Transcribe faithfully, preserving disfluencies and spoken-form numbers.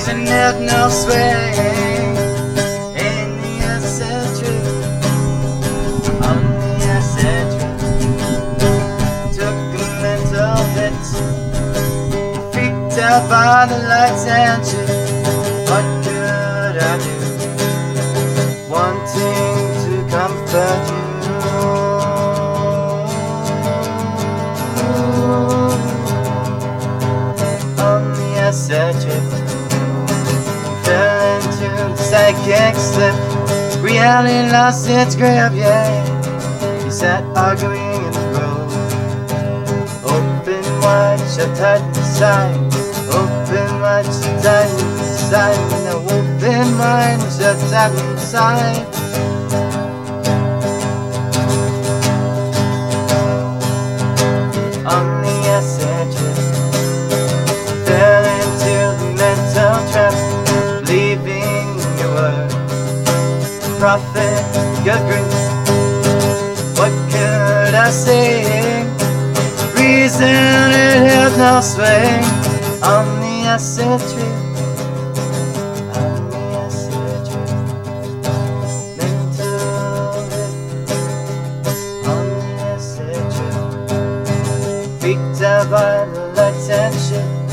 reason there's no swing in the acid trip, on the acid trip. Took a mental hit, freaked out by the lights and shit. What could I do, wanting to comfort you? Acid trip, fell into the psychic slip. Reality lost its grip, yeah. He sat arguing in the road, open wide, shut tight inside. Open wide, shut tight inside. Now open wide, shut tight inside. On the acid trip, fell into the mental trap, believing you were a prophet, your grace. What could I say? Reason it held no sway on the acid tree, on the acid tree. Mental hit on the acid tree, freaked out by the lights and shit.